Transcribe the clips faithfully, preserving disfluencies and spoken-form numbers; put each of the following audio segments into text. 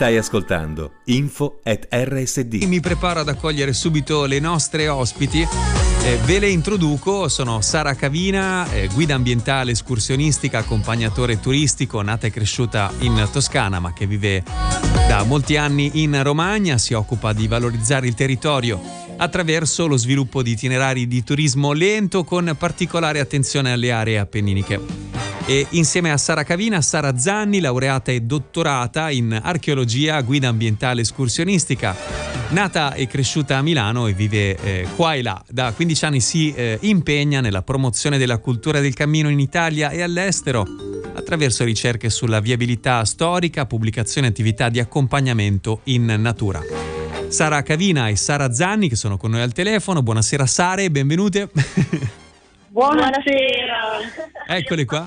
Stai ascoltando Info at R S D. Mi preparo ad accogliere subito le nostre ospiti. Eh, ve le introduco, sono Sara Cavina, eh, guida ambientale, escursionistica, accompagnatore turistico, nata e cresciuta in Toscana ma che vive da molti anni in Romagna. Si occupa di valorizzare il territorio attraverso lo sviluppo di itinerari di turismo lento con particolare attenzione alle aree appenniniche. E insieme a Sara Cavina, Sara Zanni, laureata e dottorata in archeologia, guida ambientale escursionistica, nata e cresciuta a Milano e vive eh, qua e là. Da quindici anni si eh, impegna nella promozione della cultura del cammino in Italia e all'estero attraverso ricerche sulla viabilità storica, pubblicazione e attività di accompagnamento in natura. Sara Cavina e Sara Zanni che sono con noi al telefono. Buonasera Sare, benvenute. Buonasera. Eccole qua.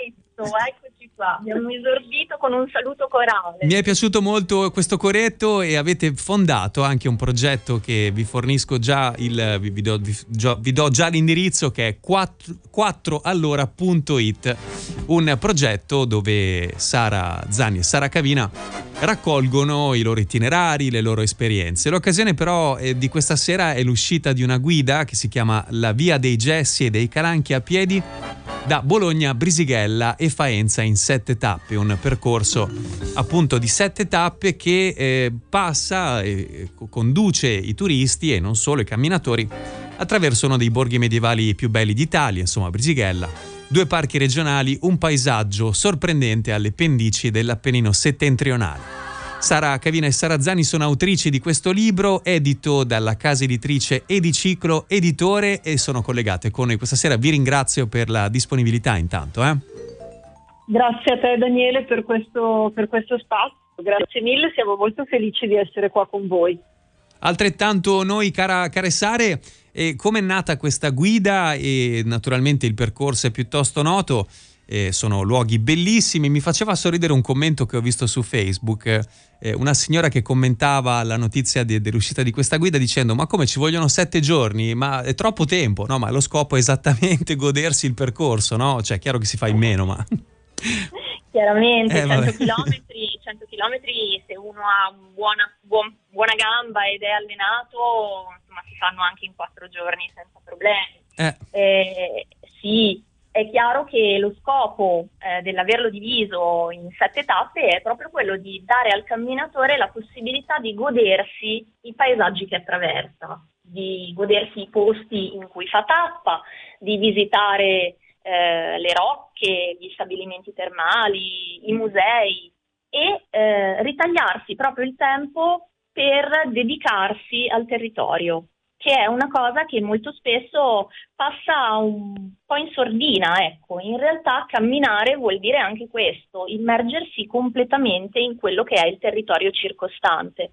Eccoci qua. Abbiamo esordito con un saluto corale. Mi è piaciuto molto questo coretto e avete fondato anche un progetto che vi fornisco già il vi, vi, do, vi, vi do già l'indirizzo, che è quattro allora punto it, un progetto dove Sara Zanni e Sara Cavina raccolgono i loro itinerari, le loro esperienze. L'occasione però eh, di questa sera è l'uscita di una guida che si chiama La Via dei Gessi e dei Calanchi a piedi da Bologna a Brisighella e Faenza in sette tappe, un percorso appunto di sette tappe che eh, passa e conduce i turisti e non solo i camminatori attraverso uno dei borghi medievali più belli d'Italia, insomma Brisighella, due parchi regionali, un paesaggio sorprendente alle pendici dell'Appennino settentrionale. Sara Cavina e Sara Zanni sono autrici di questo libro, edito dalla casa editrice Ediciclo Editore, e sono collegate con noi questa sera. Vi ringrazio per la disponibilità intanto. Eh? Grazie a te Daniele per questo, per questo spazio, grazie mille, siamo molto felici di essere qua con voi. Altrettanto noi, cara, care Sare, e come è nata questa guida? E naturalmente il percorso è piuttosto noto. Eh, sono luoghi bellissimi. Mi faceva sorridere un commento che ho visto su Facebook, eh, una signora che commentava la notizia de- dell'uscita di questa guida dicendo: ma come, ci vogliono sette giorni? Ma è troppo tempo. No, ma lo scopo è esattamente godersi il percorso, no? Cioè, chiaro che si fa in meno, ma chiaramente eh, cento chilometri, cento chilometri, se uno ha buona, buon, buona gamba ed è allenato, insomma si fanno anche in quattro giorni senza problemi. eh. Eh, sì, è chiaro che lo scopo eh, dell'averlo diviso in sette tappe è proprio quello di dare al camminatore la possibilità di godersi i paesaggi che attraversa, di godersi i posti in cui fa tappa, di visitare eh, le rocche, gli stabilimenti termali, i musei e eh, ritagliarsi proprio il tempo per dedicarsi al territorio, che è una cosa che molto spesso passa un po' in sordina, ecco. In realtà camminare vuol dire anche questo, immergersi completamente in quello che è il territorio circostante.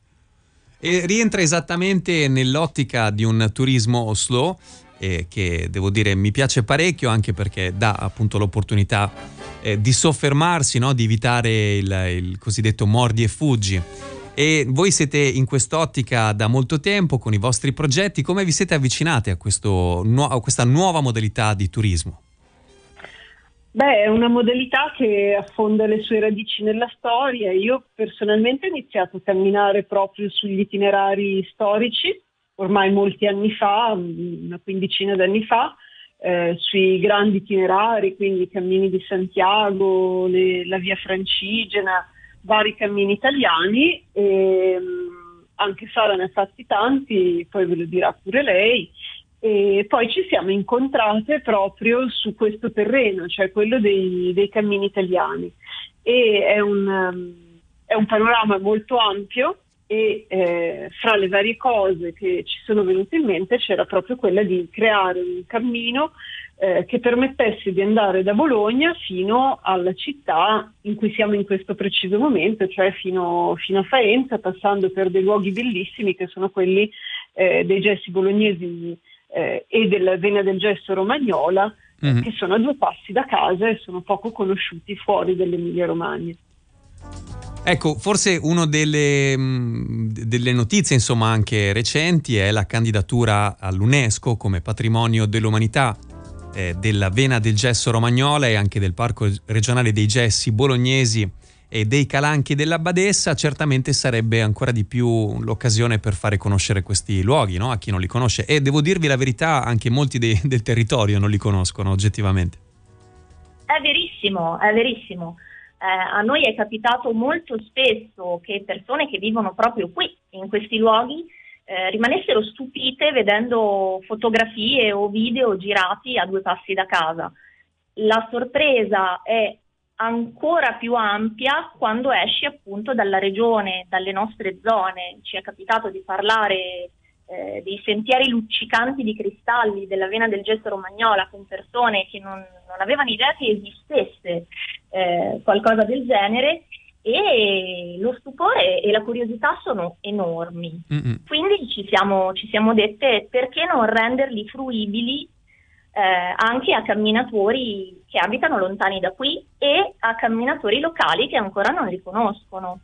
E rientra esattamente nell'ottica di un turismo slow, eh, che devo dire mi piace parecchio, anche perché dà appunto l'opportunità eh, di soffermarsi, no? Di evitare il, il cosiddetto mordi e fuggi. E voi siete in quest'ottica da molto tempo con i vostri progetti. Come vi siete avvicinati a, questo, a questa nuova modalità di turismo? Beh, è una modalità che affonda le sue radici nella storia. Io personalmente ho iniziato a camminare proprio sugli itinerari storici, ormai molti anni fa, una quindicina d'anni fa, eh, sui grandi itinerari, quindi i cammini di Santiago, le, la via Francigena, vari cammini italiani, e anche Sara ne ha fatti tanti, poi ve lo dirà pure lei, e poi ci siamo incontrate proprio su questo terreno, cioè quello dei, dei cammini italiani, e è un, è un panorama molto ampio e eh, fra le varie cose che ci sono venute in mente c'era proprio quella di creare un cammino Eh, che permettesse di andare da Bologna fino alla città in cui siamo in questo preciso momento, cioè fino, fino a Faenza, passando per dei luoghi bellissimi che sono quelli eh, dei gessi bolognesi eh, e della Vena del Gesso romagnola, mm-hmm. eh, che sono a due passi da casa e sono poco conosciuti fuori dell'Emilia Romagna. Ecco, forse una delle, delle notizie, insomma, anche recenti è la candidatura all'UNESCO come patrimonio dell'umanità eh, della Vena del Gesso romagnola e anche del Parco regionale dei Gessi bolognesi e dei Calanchi della Badessa, certamente sarebbe ancora di più l'occasione per fare conoscere questi luoghi, no? A chi non li conosce. E devo dirvi la verità, anche molti dei, del territorio non li conoscono oggettivamente. È verissimo, è verissimo. Eh, a noi è capitato molto spesso che persone che vivono proprio qui, in questi luoghi, eh, rimanessero stupite vedendo fotografie o video girati a due passi da casa. La sorpresa è ancora più ampia quando esci appunto dalla regione, dalle nostre zone. Ci è capitato di parlare eh, dei sentieri luccicanti di cristalli della vena del Gesto Romagnola con persone che non, non avevano idea che esistesse eh, qualcosa del genere, e lo stupore e la curiosità sono enormi. Mm-hmm. Quindi ci siamo, ci siamo dette: perché non renderli fruibili Eh, anche a camminatori che abitano lontani da qui e a camminatori locali che ancora non li conoscono.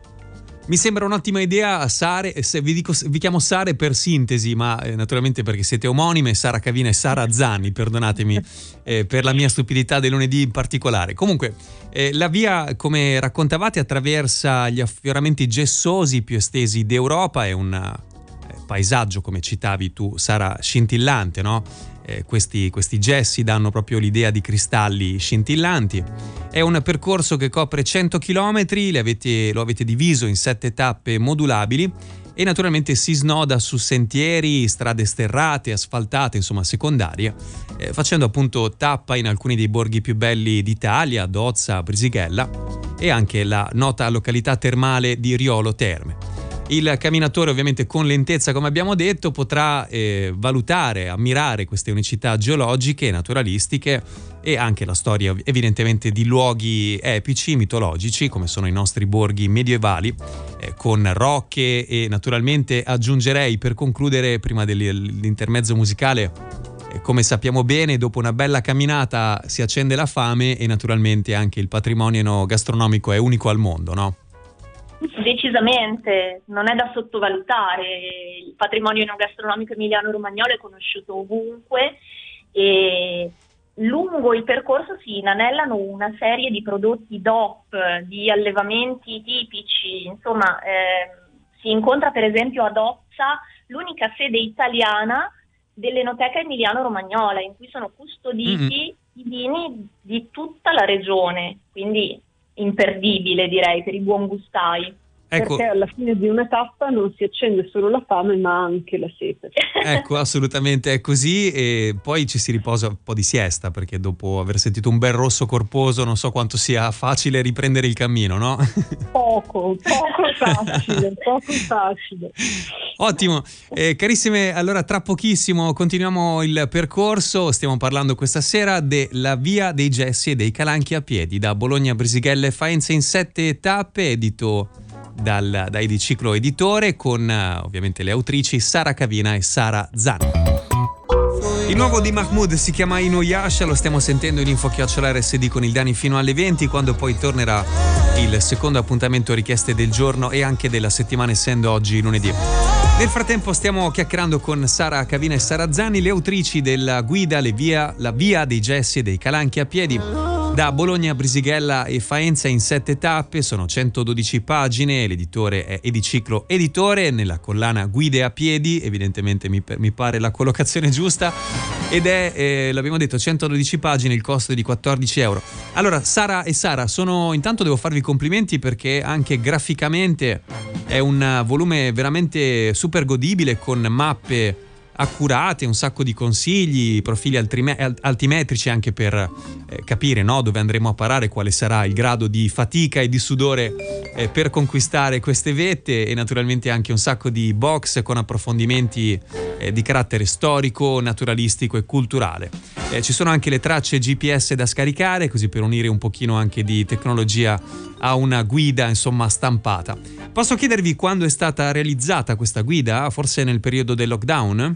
Mi sembra un'ottima idea, Sare. Se vi, dico, vi chiamo Sare per sintesi, ma eh, naturalmente perché siete omonime, Sara Cavina e Sara Zanni, perdonatemi eh, per la mia stupidità del lunedì in particolare. Comunque, eh, la via, come raccontavate, attraversa gli affioramenti gessosi più estesi d'Europa. È un eh, paesaggio, come citavi tu, Sara, scintillante, no? Eh, questi, questi gessi danno proprio l'idea di cristalli scintillanti. È un percorso che copre cento chilometri, le avete, lo avete diviso in sette tappe modulabili e naturalmente si snoda su sentieri, strade sterrate, asfaltate, insomma secondarie, eh, facendo appunto tappa in alcuni dei borghi più belli d'Italia, Dozza, Brisighella, e anche la nota località termale di Riolo Terme. Il camminatore, ovviamente con lentezza, come abbiamo detto, potrà eh, valutare, ammirare queste unicità geologiche e naturalistiche e anche la storia evidentemente di luoghi epici, mitologici, come sono i nostri borghi medievali, eh, con rocche e naturalmente aggiungerei, per concludere, prima dell'intermezzo musicale, eh, come sappiamo bene, dopo una bella camminata si accende la fame e naturalmente anche il patrimonio gastronomico è unico al mondo, no? Decisamente, non è da sottovalutare. Il patrimonio enogastronomico emiliano-romagnolo è conosciuto ovunque e lungo il percorso si inanellano una serie di prodotti D O P, di allevamenti tipici. Insomma, eh, si incontra per esempio a Dozza l'unica sede italiana dell'Enoteca emiliano-romagnola, in cui sono custoditi mm-hmm. i vini di tutta la regione, quindi imperdibile, direi, per i buon gustai. Ecco. Perché alla fine di una tappa non si accende solo la fame ma anche la sete. Ecco, assolutamente è così, e poi ci si riposa un po' di siesta, perché dopo aver sentito un bel rosso corposo non so quanto sia facile riprendere il cammino, no? Poco, poco facile, poco facile. Ottimo, eh, carissime, allora tra pochissimo continuiamo il percorso. Stiamo parlando questa sera della Via dei Gessi e dei Calanchi a piedi, da Bologna a Brisighella e Faenza in sette tappe, edito dal, da Ediciclo Editore, con uh, ovviamente le autrici Sara Cavina e Sara Zanni. Il nuovo di Mahmood si chiama Inuyasha, lo stiamo sentendo in Info chiocciola R S D con il Dani fino alle venti, quando poi tornerà il secondo appuntamento richieste del giorno e anche della settimana, essendo oggi lunedì. Nel frattempo stiamo chiacchierando con Sara Cavina e Sara Zanni, le autrici della guida le via, La Via dei Gessi e dei Calanchi a piedi, da Bologna a Brisighella e Faenza in sette tappe. Sono centododici pagine, l'editore è Ediciclo Editore, nella collana Guide a piedi, evidentemente mi, mi pare la collocazione giusta, ed è, eh, l'abbiamo detto, centododici pagine, il costo è di quattordici euro. Allora, Sara e Sara, sono, intanto devo farvi complimenti perché anche graficamente è un volume veramente super godibile, con mappe accurate, un sacco di consigli, profili altrime- altimetrici anche per eh, capire, no, dove andremo a parare, quale sarà il grado di fatica e di sudore eh, per conquistare queste vette, e naturalmente anche un sacco di box con approfondimenti eh, di carattere storico, naturalistico e culturale. Eh, ci sono anche le tracce G P S da scaricare, così per unire un pochino anche di tecnologia a una guida, insomma, stampata. Posso chiedervi quando è stata realizzata questa guida? Forse nel periodo del lockdown?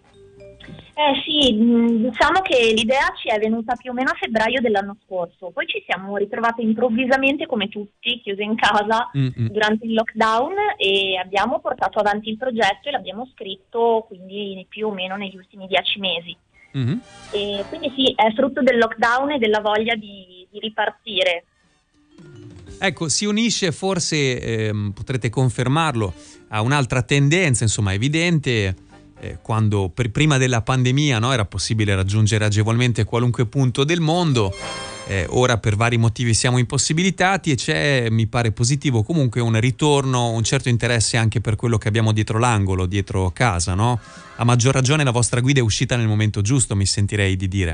Eh sì, diciamo che l'idea ci è venuta più o meno a febbraio dell'anno scorso, poi ci siamo ritrovate improvvisamente come tutti, chiuse in casa Mm-mm. durante il lockdown, e abbiamo portato avanti il progetto e l'abbiamo scritto quindi più o meno negli ultimi dieci mesi. Mm-hmm. E quindi sì, è frutto del lockdown e della voglia di, di ripartire. Ecco, si unisce forse, ehm, potrete confermarlo, a un'altra tendenza, insomma, evidente, eh, quando per, prima della pandemia, no, era possibile raggiungere agevolmente qualunque punto del mondo. Eh, ora per vari motivi siamo impossibilitati e c'è, mi pare positivo, comunque un ritorno, un certo interesse anche per quello che abbiamo dietro l'angolo, dietro casa, no? A maggior ragione la vostra guida è uscita nel momento giusto, mi sentirei di dire.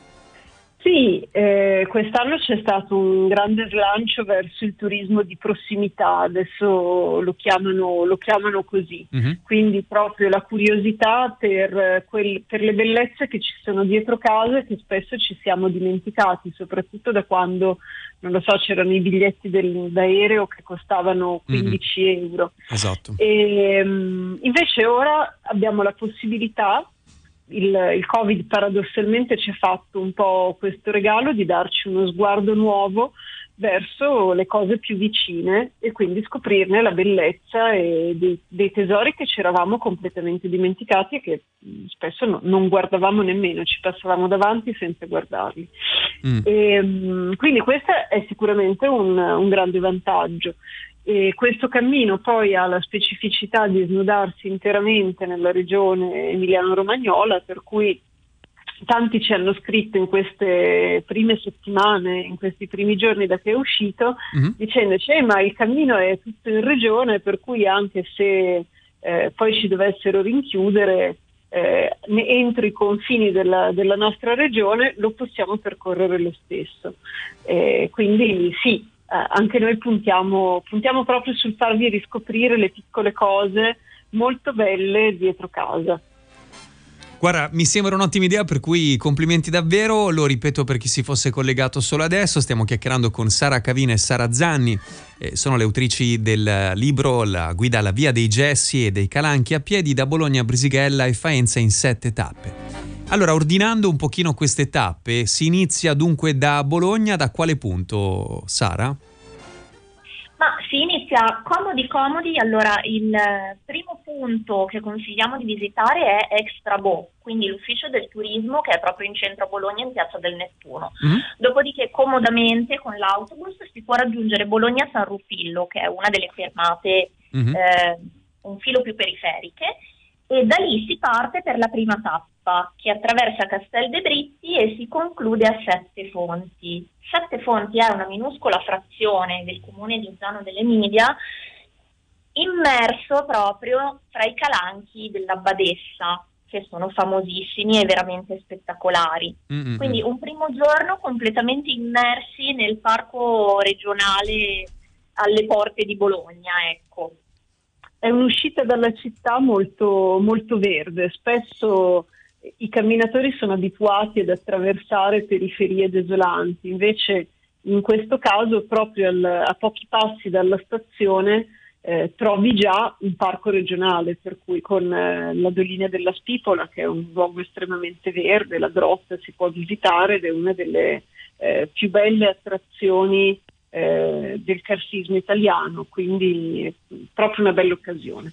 Sì, eh, quest'anno c'è stato un grande slancio verso il turismo di prossimità, adesso lo chiamano, lo chiamano così, mm-hmm. Quindi proprio la curiosità per, quel, per le bellezze che ci sono dietro casa e che spesso ci siamo dimenticati, soprattutto da quando, non lo so, c'erano i biglietti del, d'aereo che costavano quindici mm-hmm. euro. Esatto. E, um, invece ora abbiamo la possibilità. Il, il Covid paradossalmente ci ha fatto un po' questo regalo di darci uno sguardo nuovo verso le cose più vicine e quindi scoprirne la bellezza e dei, dei tesori che ci eravamo completamente dimenticati e che spesso no, non guardavamo nemmeno, ci passavamo davanti senza guardarli. Mm. E, quindi questo è sicuramente un, un grande vantaggio. E questo cammino poi ha la specificità di snodarsi interamente nella regione emiliano-romagnola, per cui tanti ci hanno scritto in queste prime settimane, in questi primi giorni da che è uscito, mm-hmm. dicendoci eh, ma il cammino è tutto in regione, per cui anche se eh, poi ci dovessero rinchiudere eh, entro i confini della, della nostra regione lo possiamo percorrere lo stesso. Eh, quindi sì, Eh, anche noi puntiamo, puntiamo proprio sul farvi riscoprire le piccole cose molto belle dietro casa. Guarda, mi sembra un'ottima idea, per cui complimenti davvero. Lo ripeto per chi si fosse collegato solo adesso, stiamo chiacchierando con Sara Cavina e Sara Zanni, eh, sono le autrici del libro La guida alla via dei Gessi e dei Calanchi a piedi da Bologna a Brisighella e Faenza in sette tappe. Allora, ordinando un pochino queste tappe, si inizia dunque da Bologna, da quale punto, Sara? Ma si inizia comodi comodi, allora il primo punto che consigliamo di visitare è Extrabo, quindi l'ufficio del turismo che è proprio in centro a Bologna in Piazza del Nettuno. Mm-hmm. Dopodiché comodamente con l'autobus si può raggiungere Bologna-San Ruffillo, che è una delle fermate mm-hmm. eh, un filo più periferiche, e da lì si parte per la prima tappa che attraversa Castel de Britti e si conclude a Sette Fonti. Sette Fonti è una minuscola frazione del comune di Uzzano dell'Emilia, immerso proprio tra i calanchi dell'Abbadessa, che sono famosissimi e veramente spettacolari. Mm-hmm. Quindi un primo giorno completamente immersi nel parco regionale alle porte di Bologna, ecco. È un'uscita dalla città molto, molto verde. Spesso i camminatori sono abituati ad attraversare periferie desolanti, invece in questo caso proprio al, a pochi passi dalla stazione eh, trovi già un parco regionale, per cui con eh, la Dolina della Spipola, che è un luogo estremamente verde, la grotta si può visitare ed è una delle eh, più belle attrazioni Eh, del carsismo italiano, quindi è proprio una bella occasione.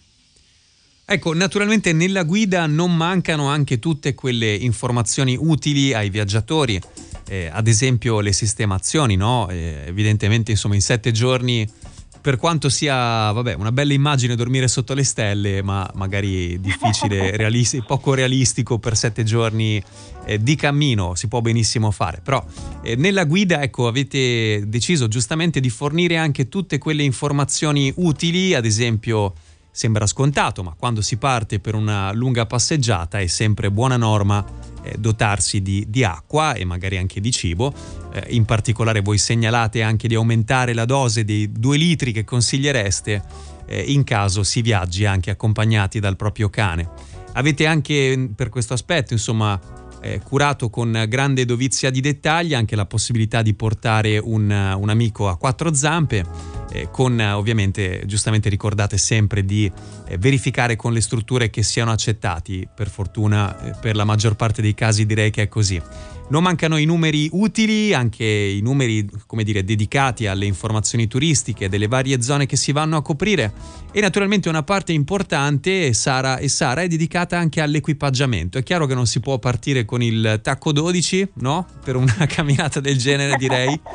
Ecco, naturalmente nella guida non mancano anche tutte quelle informazioni utili ai viaggiatori, eh, ad esempio le sistemazioni, no? Eh, evidentemente, insomma, in sette giorni, per quanto sia, vabbè, una bella immagine dormire sotto le stelle, ma magari difficile, realisti- poco realistico per sette giorni eh, di cammino, si può benissimo fare. Però eh, nella guida, ecco, avete deciso giustamente di fornire anche tutte quelle informazioni utili, ad esempio, sembra scontato, ma quando si parte per una lunga passeggiata è sempre buona norma eh, dotarsi di, di acqua e magari anche di cibo. Eh, in particolare voi segnalate anche di aumentare la dose dei due litri che consigliereste eh, in caso si viaggi anche accompagnati dal proprio cane. Avete anche per questo aspetto, insomma, eh, curato con grande dovizia di dettagli anche la possibilità di portare un, un amico a quattro zampe, eh, con ovviamente, giustamente ricordate sempre di eh, verificare con le strutture che siano accettati. Per fortuna, eh, per la maggior parte dei casi direi che è così. Non mancano i numeri utili, anche i numeri, come dire, dedicati alle informazioni turistiche delle varie zone che si vanno a coprire, e naturalmente una parte importante, Sara e Sara, è dedicata anche all'equipaggiamento. È chiaro che non si può partire con il tacco dodici, no? Per una camminata del genere, direi.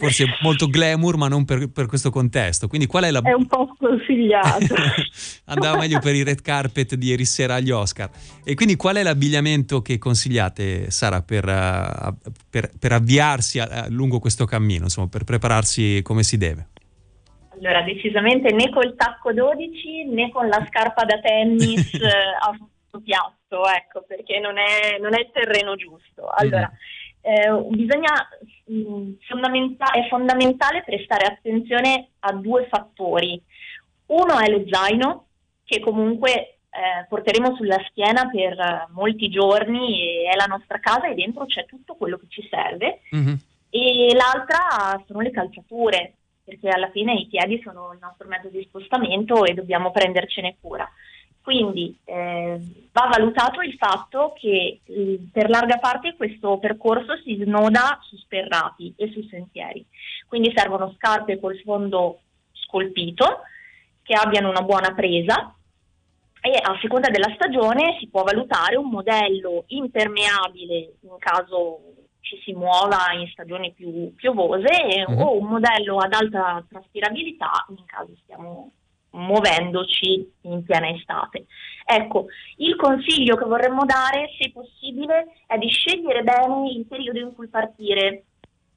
forse molto glamour, ma non per, per questo contesto. Quindi qual è la... È un po' sconsigliato. Andava meglio per i red carpet di ieri sera agli Oscar. E quindi qual è l'abbigliamento che consigliate, Sara, per, uh, per, per avviarsi a, a lungo questo cammino, insomma, per prepararsi come si deve? Allora, decisamente né col tacco dodici né con la scarpa da tennis eh, a fondo piatto, ecco, perché non è, non è il terreno giusto. Allora, eh, bisogna, mh, fondamenta- è fondamentale prestare attenzione a due fattori. Uno è lo zaino, che comunque eh, porteremo sulla schiena per uh, molti giorni, e è la nostra casa e dentro c'è tutto quello che ci serve. Mm-hmm. E l'altra sono le calzature, perché alla fine i piedi sono il nostro mezzo di spostamento e dobbiamo prendercene cura. Quindi eh, va valutato il fatto che eh, per larga parte questo percorso si snoda su sterrati e su sentieri, quindi servono scarpe col fondo scolpito, che abbiano una buona presa, e a seconda della stagione si può valutare un modello impermeabile in caso ci si muova in stagioni più piovose, mm-hmm. o un modello ad alta traspirabilità in caso stiamo muovendoci in piena estate. Ecco, il consiglio che vorremmo dare, se possibile, è di scegliere bene il periodo in cui partire,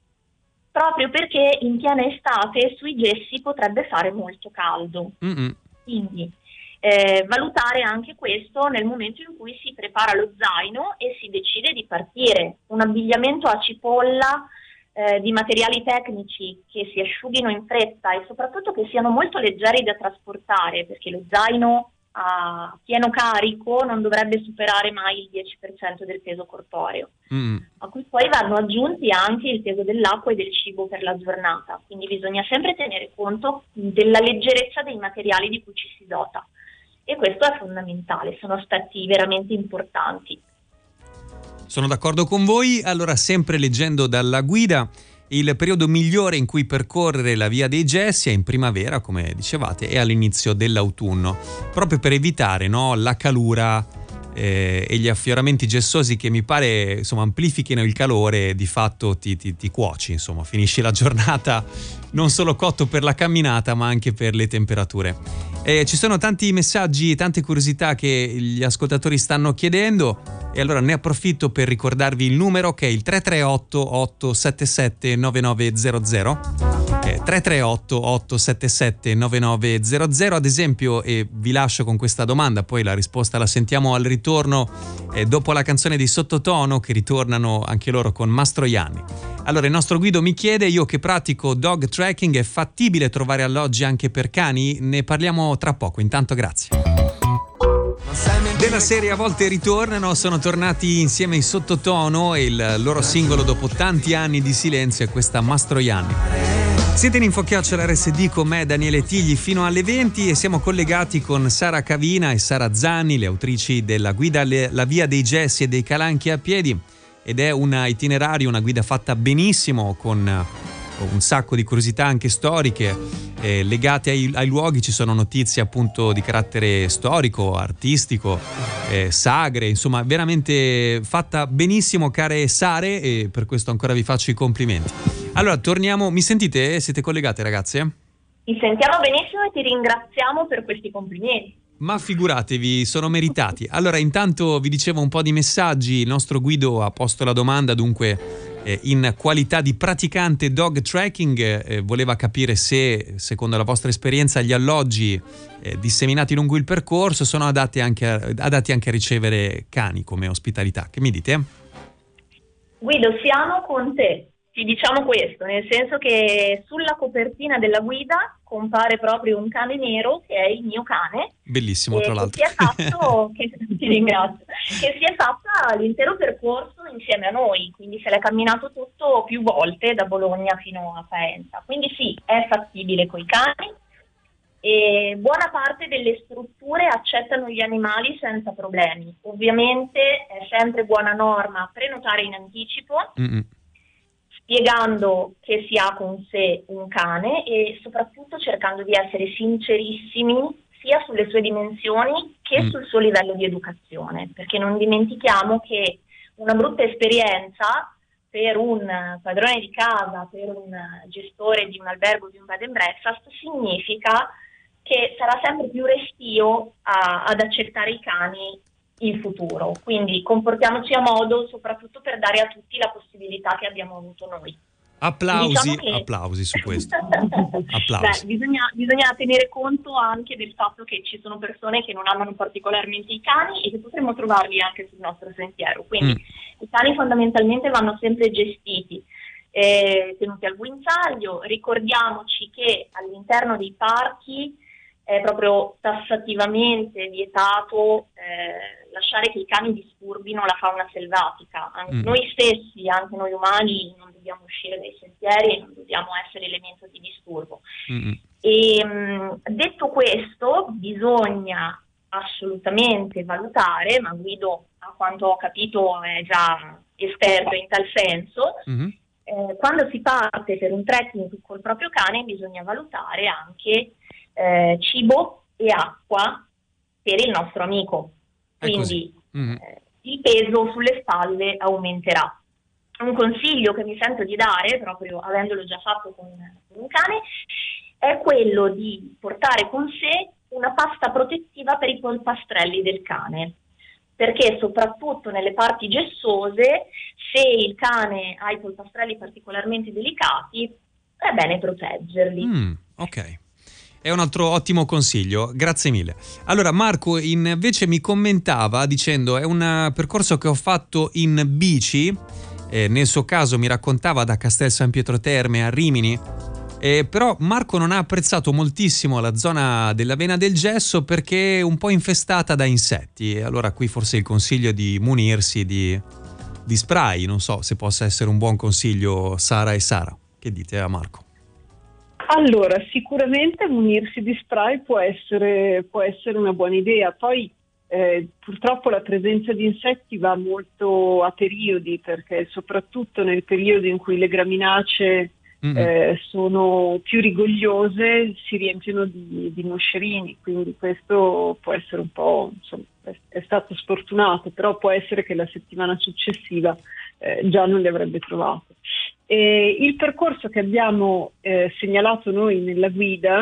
proprio perché in piena estate sui gessi potrebbe fare molto caldo. Mm-hmm. Quindi Eh, valutare anche questo nel momento in cui si prepara lo zaino e si decide di partire. Un abbigliamento a cipolla eh, di materiali tecnici che si asciughino in fretta e soprattutto che siano molto leggeri da trasportare, perché lo zaino a pieno carico non dovrebbe superare mai il dieci per cento del peso corporeo, mm. a cui poi vanno aggiunti anche il peso dell'acqua e del cibo per la giornata, quindi bisogna sempre tenere conto della leggerezza dei materiali di cui ci si dota. E questo è fondamentale, sono aspetti veramente importanti. Sono d'accordo con voi. Allora, sempre leggendo dalla guida, il periodo migliore in cui percorrere la via dei gessi è in primavera, come dicevate, e all'inizio dell'autunno, proprio per evitare, no, la calura eh, e gli affioramenti gessosi che mi pare, insomma, amplifichino il calore e di fatto ti, ti, ti cuoci, insomma, finisci la giornata non solo cotto per la camminata ma anche per le temperature. Eh, ci sono tanti messaggi, tante curiosità che gli ascoltatori stanno chiedendo, e allora ne approfitto per ricordarvi il numero, che è il tre tre otto otto sette sette nove nove zero zero, eh, tre tre otto otto sette sette nove nove zero zero. Ad esempio, e vi lascio con questa domanda, poi la risposta la sentiamo al ritorno eh, dopo la canzone di Sottotono, che ritornano anche loro con Mastroianni. Allora, il nostro Guido mi chiede: io che pratico dog tracking, è fattibile trovare alloggi anche per cani? Ne parliamo tra poco, intanto grazie. Della serie A volte ritornano, sono tornati insieme i Sottotono, e il loro singolo dopo tanti anni di silenzio è questa Mastroianni. Siete in Info-Chiocciola R S D con me, Daniele Tigli, fino alle venti, e siamo collegati con Sara Cavina e Sara Zanni, le autrici della guida La via dei gessi e dei calanchi a piedi, ed è un itinerario, una guida fatta benissimo, con un sacco di curiosità anche storiche eh, legate ai, ai luoghi. Ci sono notizie appunto di carattere storico, artistico, eh, sagre, insomma veramente fatta benissimo, care Sare, e per questo ancora vi faccio i complimenti. Allora torniamo, mi sentite? Siete collegate, ragazze? Ti sentiamo benissimo e ti ringraziamo per questi complimenti. Ma figuratevi, sono meritati. Allora, intanto vi dicevo un po' di messaggi. Il nostro Guido ha posto la domanda, dunque eh, in qualità di praticante dog tracking eh, voleva capire se, secondo la vostra esperienza, gli alloggi eh, disseminati lungo il percorso sono adatti anche, a, adatti anche a ricevere cani come ospitalità. Che mi dite? Guido, siamo con te. Ti diciamo questo, nel senso che sulla copertina della guida compare proprio un cane nero, che è il mio cane. Bellissimo, tra l'altro. Che si è fatto, che, ti ringrazio, che si è fatta l'intero percorso insieme a noi, quindi se l'è camminato tutto più volte da Bologna fino a Faenza. Quindi sì, è fattibile coi cani, e buona parte delle strutture accettano gli animali senza problemi. Ovviamente è sempre buona norma prenotare in anticipo, Mm-mm. spiegando che si ha con sé un cane e soprattutto cercando di essere sincerissimi sia sulle sue dimensioni che mm. sul suo livello di educazione, perché non dimentichiamo che una brutta esperienza per un padrone di casa, per un gestore di un albergo, di un bed and breakfast, significa che sarà sempre più restio a, ad accettare i cani in futuro. Quindi comportiamoci a modo, soprattutto per dare a tutti la possibilità che abbiamo avuto noi. Applausi, Diciamo che... applausi su questo. Applausi. Beh, bisogna, bisogna tenere conto anche del fatto che ci sono persone che non amano particolarmente i cani e che potremmo trovarli anche sul nostro sentiero. Quindi mm. i cani fondamentalmente vanno sempre gestiti, eh, tenuti al guinzaglio. Ricordiamoci che all'interno dei parchi è proprio tassativamente vietato eh, lasciare che i cani disturbino la fauna selvatica. Anche mm. Noi stessi, anche noi umani, non dobbiamo uscire dai sentieri e non dobbiamo essere elemento di disturbo. Mm. E, mh, detto questo, bisogna assolutamente valutare, ma Guido, a quanto ho capito, è già esperto in tal senso, mm-hmm. eh, quando si parte per un trekking col proprio cane bisogna valutare anche Eh, cibo e acqua per il nostro amico, quindi mm-hmm. eh, il peso sulle spalle aumenterà. Un consiglio che mi sento di dare, proprio avendolo già fatto con, con un cane, è quello di portare con sé una pasta protettiva per i polpastrelli del cane, perché soprattutto nelle parti gessose, se il cane ha i polpastrelli particolarmente delicati, è bene proteggerli. Mm, ok. È un altro ottimo consiglio, grazie mille. Allora Marco invece mi commentava dicendo è un percorso che ho fatto in bici, eh, nel suo caso mi raccontava da Castel San Pietro Terme a Rimini, eh, però Marco non ha apprezzato moltissimo la zona della Vena del Gesso perché è un po' infestata da insetti, e allora qui forse il consiglio è di munirsi di, di spray, non so se possa essere un buon consiglio Sara e Sara. Che dite a Marco? Allora, sicuramente munirsi di spray può essere, può essere una buona idea. Poi eh, purtroppo la presenza di insetti va molto a periodi, perché soprattutto nel periodo in cui le graminacee mm-hmm. eh, sono più rigogliose si riempiono di, di moscerini, quindi questo può essere un po', insomma, è stato sfortunato, però può essere che la settimana successiva eh, già non li avrebbe trovati. E il percorso che abbiamo eh, segnalato noi nella guida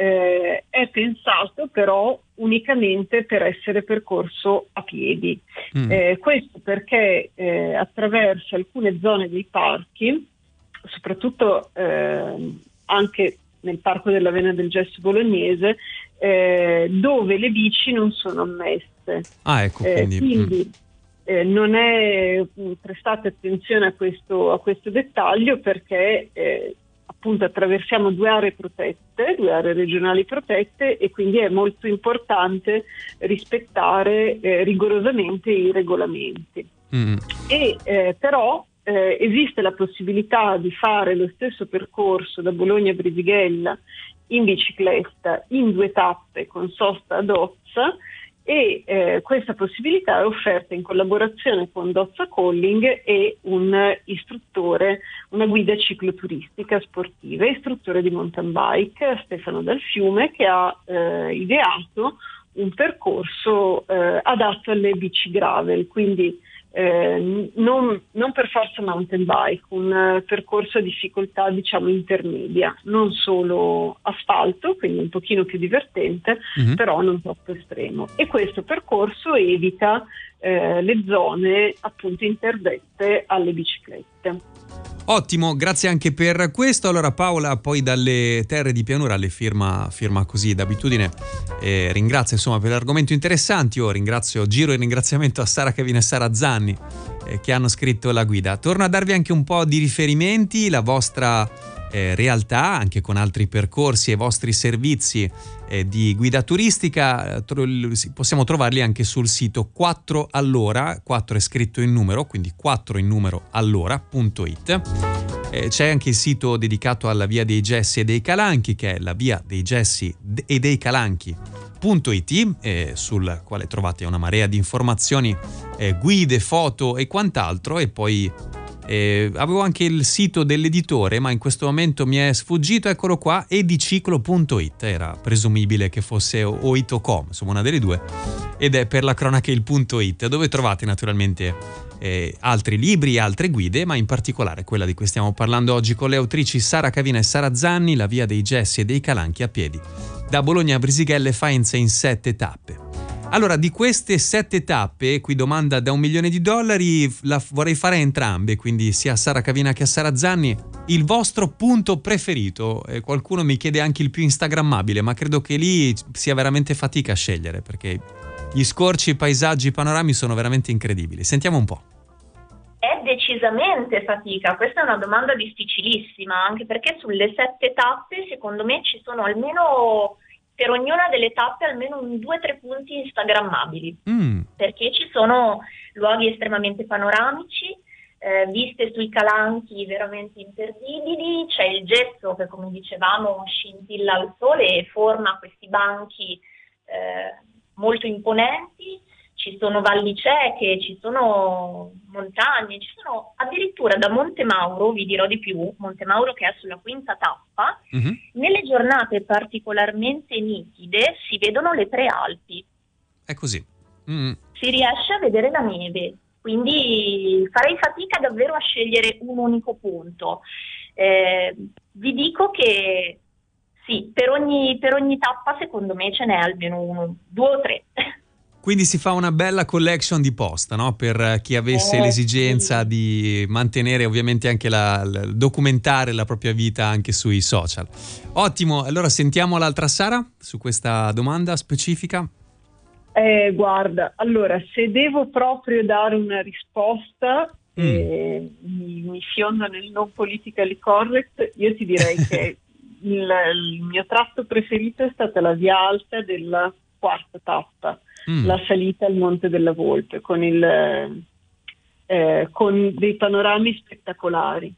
eh, è pensato però unicamente per essere percorso a piedi. Mm. Eh, questo perché eh, attraverso alcune zone dei parchi, soprattutto eh, anche nel Parco della Vena del Gesso bolognese, eh, dove le bici non sono ammesse. Ah, ecco, quindi... Eh, quindi mm. Eh, non è, prestate attenzione a questo, a questo dettaglio perché eh, appunto attraversiamo due aree protette, due aree regionali protette, e quindi è molto importante rispettare eh, rigorosamente i regolamenti. Mm. E eh, però eh, esiste la possibilità di fare lo stesso percorso da Bologna a Brisighella in bicicletta in due tappe con sosta ad Ozza, e eh, questa possibilità è offerta in collaborazione con Dozza Calling e un istruttore, una guida cicloturistica sportiva, istruttore di mountain bike, Stefano Dal Fiume, che ha eh, ideato un percorso eh, adatto alle bici gravel, quindi eh, non, non per forza mountain bike, un uh, percorso a difficoltà diciamo intermedia, non solo asfalto, quindi un pochino più divertente, mm-hmm. però non troppo estremo. E questo percorso evita eh, le zone appunto interdette alle biciclette. Ottimo, grazie anche per questo. Allora Paola poi dalle terre di pianura le firma, firma così d'abitudine, eh, ringrazio insomma per l'argomento interessante. Io ringrazio, giro il ringraziamento a Sara Cavina e Sara Zanni eh, che hanno scritto la guida. Torno a darvi anche un po' di riferimenti, la vostra eh, realtà anche con altri percorsi e vostri servizi eh, di guida turistica, tro- possiamo trovarli anche sul sito quattro allora, quattro è scritto in numero, quindi quattro in numero allora punto it. Eh, c'è anche il sito dedicato alla via dei Gessi e dei Calanchi, che è la via dei Gessi e dei Calanchi.it, eh, sul quale trovate una marea di informazioni, eh, guide, foto e quant'altro, e poi Eh, avevo anche il sito dell'editore, ma in questo momento mi è sfuggito, eccolo qua, ediciclo punto it, era presumibile che fosse o it o com, insomma una delle due, ed è per la cronaca il punto it, dove trovate naturalmente eh, altri libri, altre guide, ma in particolare quella di cui stiamo parlando oggi con le autrici Sara Cavina e Sara Zanni, La via dei Gessi e dei Calanchi a piedi, da Bologna a Brisighella e Faenza in sette tappe. Allora, di queste sette tappe, qui domanda da un milione di dollari, la vorrei fare entrambe, quindi sia a Sara Cavina che a Sara Zanni. Il vostro punto preferito? Eh, qualcuno mi chiede anche il più instagrammabile, ma credo che lì sia veramente fatica a scegliere, perché gli scorci, i paesaggi, i panorami sono veramente incredibili. Sentiamo un po'. È decisamente fatica, questa è una domanda difficilissima, anche perché sulle sette tappe secondo me ci sono almeno... per ognuna delle tappe almeno un due o tre punti instagrammabili, mm. perché ci sono luoghi estremamente panoramici, eh, viste sui calanchi veramente imperdibili, c'è il gesso che, come dicevamo, scintilla al sole e forma questi banchi eh, molto imponenti, ci sono valli cieche, ci sono montagne, ci sono addirittura da Monte Mauro, vi dirò di più, Monte Mauro che è sulla quinta tappa, mm-hmm. nelle giornate particolarmente nitide si vedono le tre Alpi. È così. Mm. Si riesce a vedere la neve, quindi farei fatica davvero a scegliere un unico punto. Eh, vi dico che sì, per ogni, per ogni tappa secondo me ce n'è almeno uno, due o tre. Quindi si fa una bella collection di post, no? Per chi avesse eh, l'esigenza sì. di mantenere ovviamente anche la, la documentare la propria vita anche sui social. Ottimo, allora sentiamo l'altra Sara su questa domanda specifica. Eh, guarda, allora se devo proprio dare una risposta mm. eh, mi, mi fiondo nel non politically correct, io ti direi che il, il mio tratto preferito è stata la via alta della quarta tappa. Mm. La salita al Monte della Volpe con, il, eh, con dei panorami spettacolari.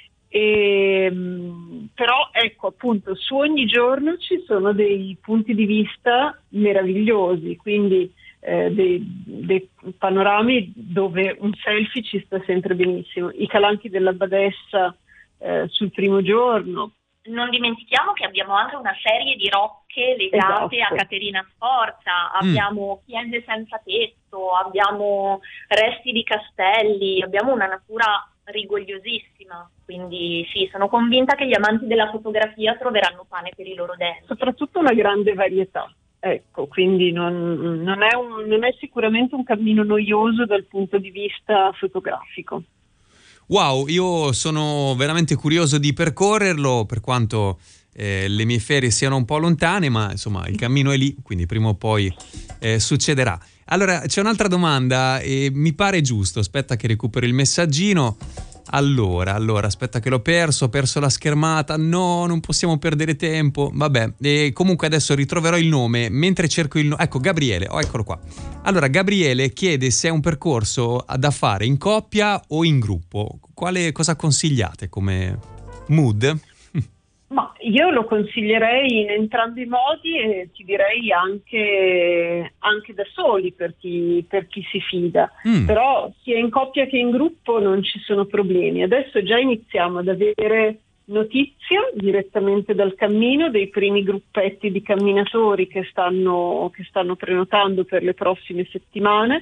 E, però ecco appunto su ogni giorno ci sono dei punti di vista meravigliosi, quindi eh, dei, dei panorami dove un selfie ci sta sempre benissimo. I Calanchi della Badessa eh, sul primo giorno. Non dimentichiamo che abbiamo anche una serie di rocche legate esatto. a Caterina Sforza, abbiamo mm. chiese senza tetto, abbiamo resti di castelli, abbiamo una natura rigogliosissima, quindi sì, sono convinta che gli amanti della fotografia troveranno pane per i loro denti. Soprattutto una grande varietà, ecco, quindi non, non, è un, non è sicuramente un cammino noioso dal punto di vista fotografico. Wow, io sono veramente curioso di percorrerlo, per quanto eh, le mie ferie siano un po' lontane, ma insomma il cammino è lì, quindi prima o poi eh, succederà. Allora, c'è un'altra domanda e mi pare giusto, aspetta che recupero il messaggino. Allora, allora, aspetta che l'ho perso, ho perso la schermata, no, non possiamo perdere tempo, vabbè, e comunque adesso ritroverò il nome, mentre cerco il nome, ecco Gabriele, oh eccolo qua. Allora, Gabriele chiede se è un percorso da fare in coppia o in gruppo, quale cosa consigliate come mood? Ma io lo consiglierei in entrambi i modi e ti direi anche, anche da soli per chi, per chi si fida, mm. però sia in coppia che in gruppo non ci sono problemi. Adesso già iniziamo ad avere notizie direttamente dal cammino dei primi gruppetti di camminatori che stanno, che stanno prenotando per le prossime settimane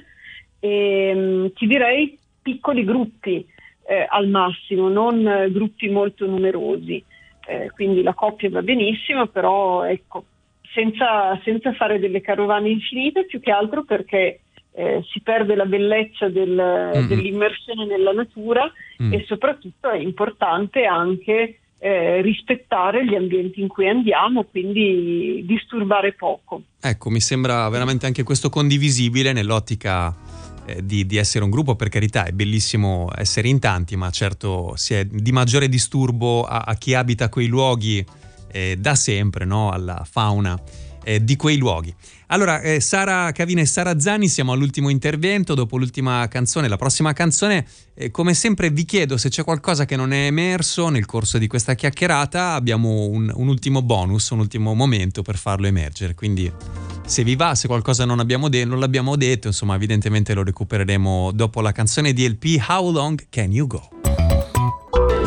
e mh, ti direi piccoli gruppi eh, al massimo, non eh, gruppi molto numerosi. Eh, quindi la coppia va benissimo, però ecco, senza, senza fare delle carovane infinite, più che altro perché eh, si perde la bellezza del, mm. dell'immersione nella natura mm. e soprattutto è importante anche eh, rispettare gli ambienti in cui andiamo, quindi disturbare poco. Ecco, mi sembra veramente anche questo condivisibile nell'ottica Di, di essere un gruppo, per carità è bellissimo essere in tanti, ma certo si è di maggiore disturbo a, a chi abita quei luoghi eh, da sempre, no? Alla fauna eh, di quei luoghi. Allora eh, Sara Cavina e Sara Zanni, siamo all'ultimo intervento dopo l'ultima canzone, la prossima canzone, eh, come sempre vi chiedo se c'è qualcosa che non è emerso nel corso di questa chiacchierata, abbiamo un, un ultimo bonus, un ultimo momento per farlo emergere, quindi se vi va, se qualcosa non, abbiamo de- non l'abbiamo detto, insomma evidentemente lo recupereremo dopo la canzone di L P How Long Can You Go?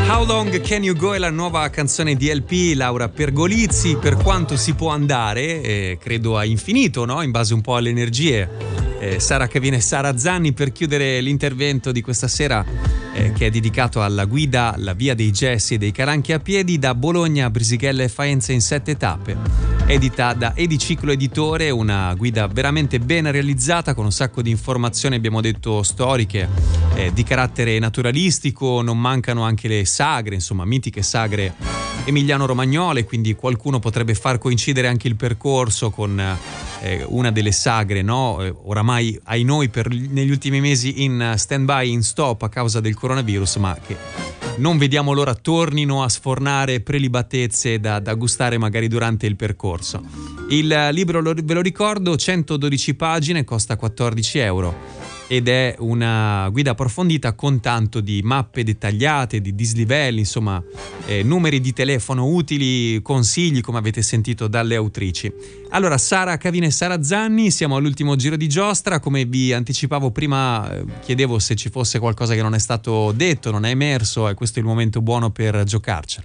How Long Can You Go è la nuova canzone di L P, Laura Pergolizzi. Per quanto si può andare, eh, credo a infinito, no? In base un po' alle energie. Eh, Sara Cavina e Sara Zanni per chiudere l'intervento di questa sera, eh, che è dedicato alla guida La Via dei Gessi e dei Calanchi a piedi da Bologna a Brisighella e Faenza in sette tappe. Edita da Ediciclo Editore, una guida veramente ben realizzata con un sacco di informazioni, abbiamo detto storiche, eh, di carattere naturalistico. Non mancano anche le sagre, insomma mitiche sagre emiliano-romagnole, quindi qualcuno potrebbe far coincidere anche il percorso con eh, una delle sagre, no? Eh, oramai ai noi per, negli ultimi mesi in stand-by, in stop a causa del coronavirus, ma che non vediamo l'ora tornino a sfornare prelibatezze da, da gustare magari durante il percorso. Il libro, lo, ve lo ricordo, centododici pagine, costa quattordici euro ed è una guida approfondita con tanto di mappe dettagliate, di dislivelli, insomma eh, numeri di telefono utili, consigli come avete sentito dalle autrici. Allora, Sara Cavina e Sara Zanni, siamo all'ultimo giro di giostra. Come vi anticipavo prima, eh, chiedevo se ci fosse qualcosa che non è stato detto, non è emerso, e questo è il momento buono per giocarcelo.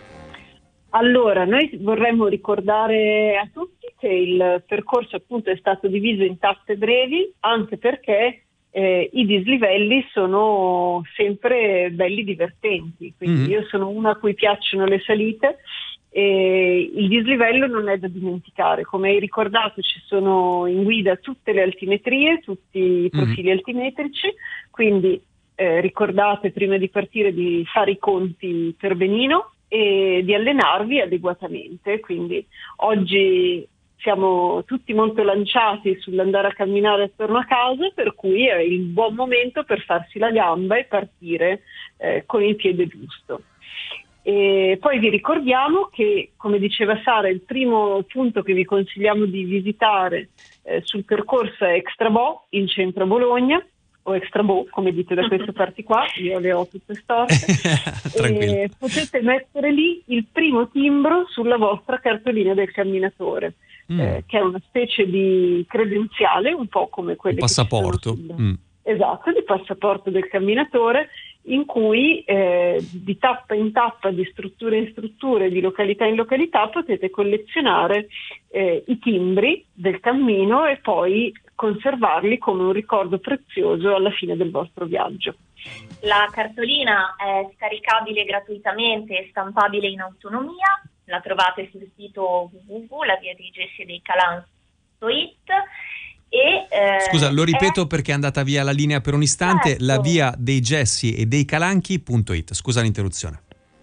Allora, noi vorremmo ricordare a tutti che il percorso appunto è stato diviso in tappe brevi, anche perché Eh, i dislivelli sono sempre belli divertenti, quindi mm. io sono una a cui piacciono le salite e il dislivello non è da dimenticare. Come hai ricordato, ci sono in guida tutte le altimetrie, tutti i profili mm. altimetrici, quindi eh, ricordate prima di partire di fare i conti per benino e di allenarvi adeguatamente. Quindi oggi siamo tutti molto lanciati sull'andare a camminare attorno a casa, per cui è il buon momento per farsi la gamba e partire eh, con il piede giusto. E poi vi ricordiamo che, come diceva Sara, il primo punto che vi consigliamo di visitare eh, sul percorso è Extrabo, in centro a Bologna, o Extrabo, come dite da queste parti qua, io le ho tutte storte. E potete mettere lì il primo timbro sulla vostra cartolina del camminatore. Mm. Eh, che è una specie di credenziale, un po' come quelle un passaporto. che ci sono sul... mm. Esatto, di passaporto del camminatore, in cui eh, di tappa in tappa, di struttura in struttura, di località in località potete collezionare eh, i timbri del cammino e poi conservarli come un ricordo prezioso alla fine del vostro viaggio. La cartolina è scaricabile gratuitamente e stampabile in autonomia. La trovate sul sito w w w punto la via dei gessi e dei calanchi punto it e eh, scusa, lo ripeto è... perché è andata via la linea per un istante. Certo. La via dei gessi e dei calanchi punto it. Scusa l'interruzione.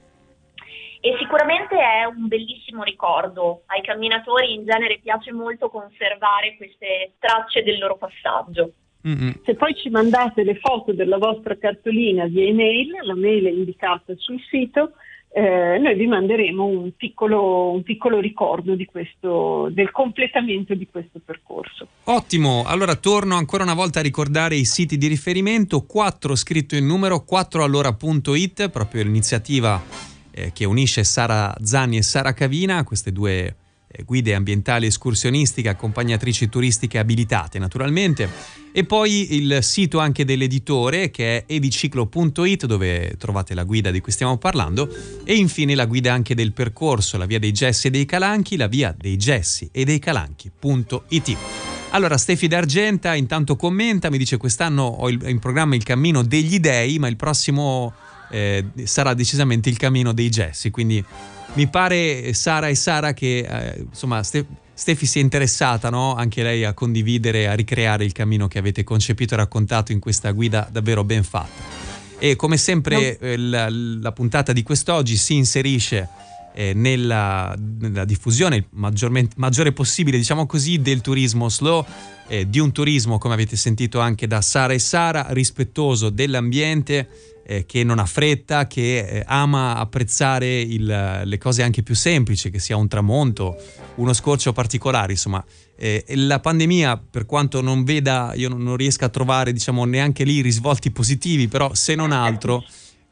E sicuramente è un bellissimo ricordo. Ai camminatori in genere piace molto conservare queste tracce del loro passaggio. Mm-hmm. Se poi ci mandate le foto della vostra cartolina via email, la mail è indicata sul sito, Eh, noi vi manderemo un piccolo, un piccolo ricordo di questo, del completamento di questo percorso. Ottimo, allora torno ancora una volta a ricordare i siti di riferimento: quattro scritto in numero, quattro allora punto it, proprio l'iniziativa eh, che unisce Sara Zanni e Sara Cavina, queste due eh, guide ambientali escursionistiche, accompagnatrici turistiche abilitate naturalmente. E poi il sito anche dell'editore, che è ediciclo punto it, dove trovate la guida di cui stiamo parlando, e infine la guida anche del percorso, la via dei gessi e dei calanchi, la via dei gessi e dei calanchi punto it. Allora, Stefi D'Argenta intanto commenta, mi dice: quest'anno ho in programma il cammino degli dei, ma il prossimo eh, sarà decisamente il cammino dei gessi, quindi mi pare, Sara e Sara, che eh, insomma Ste- Stefi si è interessata, no? Anche lei a condividere, a ricreare il cammino che avete concepito e raccontato in questa guida davvero ben fatta. E come sempre no. eh, la, la puntata di quest'oggi si inserisce eh, nella, nella diffusione maggiormente, maggiore possibile, diciamo così, del turismo slow, eh, di un turismo, come avete sentito anche da Sara e Sara, rispettoso dell'ambiente, eh, che non ha fretta, che eh, ama apprezzare il, le cose anche più semplici, che sia un tramonto, uno scorcio particolare, insomma. Eh, la pandemia, per quanto non veda, io non riesco a trovare, diciamo, neanche lì risvolti positivi, però se non altro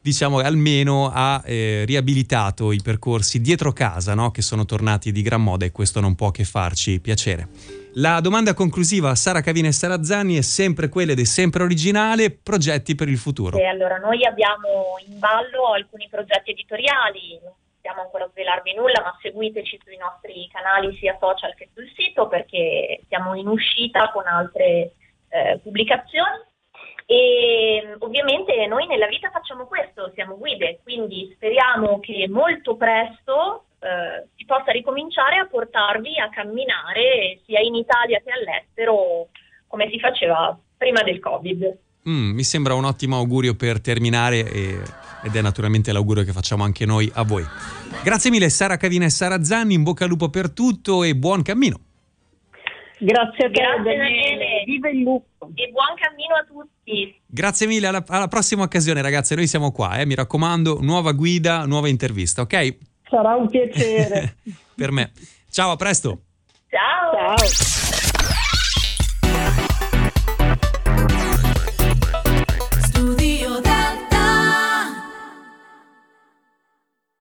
diciamo almeno ha eh, riabilitato i percorsi dietro casa, no? Che sono tornati di gran moda, e questo non può che farci piacere. La domanda conclusiva a Sara Cavina e Sara Zanni è sempre quella ed è sempre originale: progetti per il futuro. E allora noi abbiamo in ballo alcuni progetti editoriali, non possiamo ancora svelarvi nulla, ma seguiteci sui nostri canali sia social che sul sito, perché siamo in uscita con altre eh, pubblicazioni. E ovviamente noi nella vita facciamo questo, siamo guide, quindi speriamo che molto presto eh, si possa ricominciare a portarvi a camminare sia in Italia che all'estero come si faceva prima del Covid. Mm, mi sembra un ottimo augurio per terminare, e, ed è naturalmente l'augurio che facciamo anche noi a voi. Grazie mille Sara Cavina e Sara Zanni, in bocca al lupo per tutto e buon cammino. Grazie a te, Grazie, Daniele. Daniele. Viva il lupo. E buon cammino a tutti. Grazie mille, alla, alla prossima occasione ragazze, noi siamo qua, eh, mi raccomando, nuova guida, nuova intervista, ok? Sarà un piacere. Per me. Ciao, a presto. Ciao. Ciao.